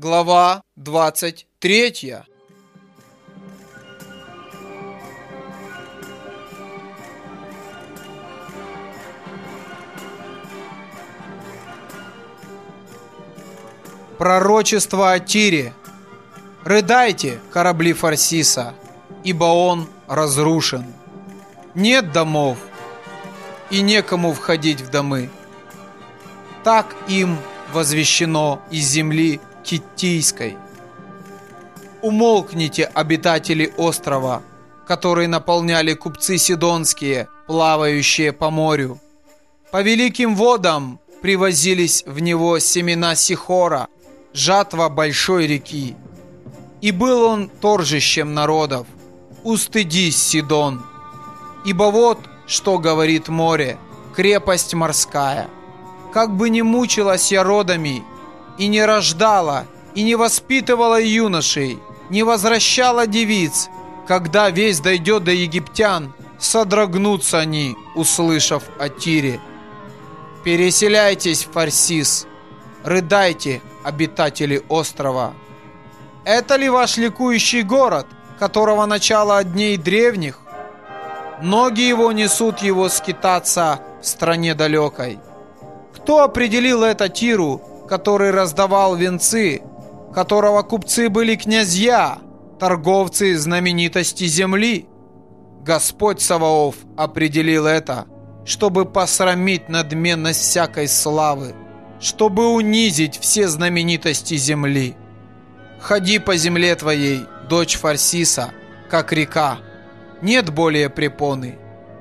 Глава 23. Пророчество о Тире. Рыдайте, корабли Фарсиса, ибо он разрушен. Нет домов, и некому входить в домы. Так им возвещено из земли Киттийской. Умолкните, обитатели острова, которые наполняли купцы сидонские, плавающие по морю. По великим водам привозились в него семена Сихора, жатва большой реки. И был он торжищем народов. Устыдись, Сидон, ибо вот что говорит море, крепость морская. Как бы ни мучилась я родами, и не рождала, и не воспитывала юношей, не возвращала девиц, когда весть дойдет до египтян, содрогнутся они, услышав о Тире. Переселяйтесь в Фарсис, рыдайте, обитатели острова. Это ли ваш ликующий город, которого начало от дней древних? Ноги его несут его скитаться в стране далекой. Кто определил это Тиру, который раздавал венцы, которого купцы были князья, торговцы знаменитости земли? Господь Саваоф определил это, чтобы посрамить надменность всякой славы, чтобы унизить все знаменитости земли. Ходи по земле твоей, дочь Фарсиса, как река, нет более препоны.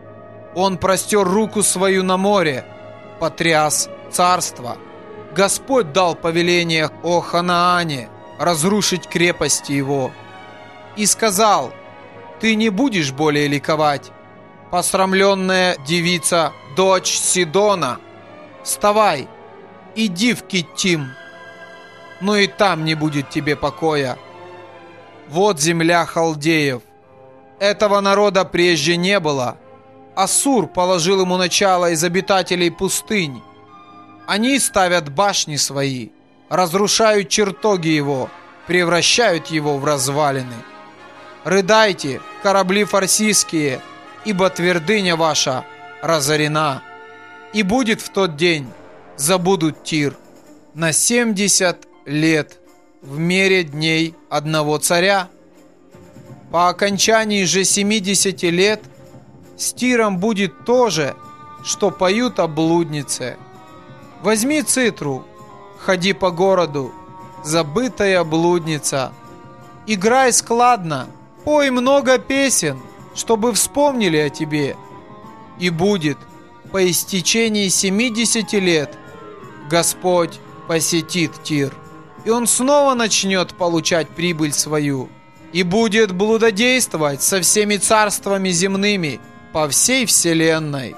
Он простер руку свою на море, потряс царство. Господь дал повеление о Ханаане разрушить крепости его. И сказал: ты не будешь более ликовать, посрамленная девица, дочь Сидона. Вставай, иди в Киттим, но и там не будет тебе покоя. Вот земля халдеев. Этого народа прежде не было. Ассур положил ему начало из обитателей пустынь. Они ставят башни свои, разрушают чертоги его, превращают его в развалины. Рыдайте, корабли фарсийские, ибо твердыня ваша разорена. И будет в тот день, забудут Тир, на 70 лет в мере дней одного царя. По окончании же 70 лет с Тиром будет то же, что поют о блуднице. Возьми цитру, ходи по городу, забытая блудница. Играй складно, пой много песен, чтобы вспомнили о тебе. И будет по истечении 70 лет Господь посетит Тир, и он снова начнет получать прибыль свою, и будет блудодействовать со всеми царствами земными по всей вселенной.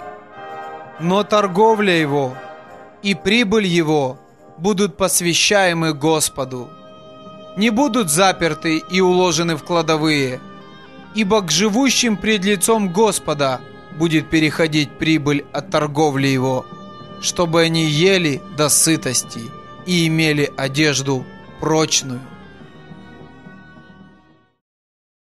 Но торговля его и прибыль его будут посвящаемы Господу, не будут заперты и уложены в кладовые, ибо к живущим пред лицом Господа будет переходить прибыль от торговли его, чтобы они ели до сытости и имели одежду прочную.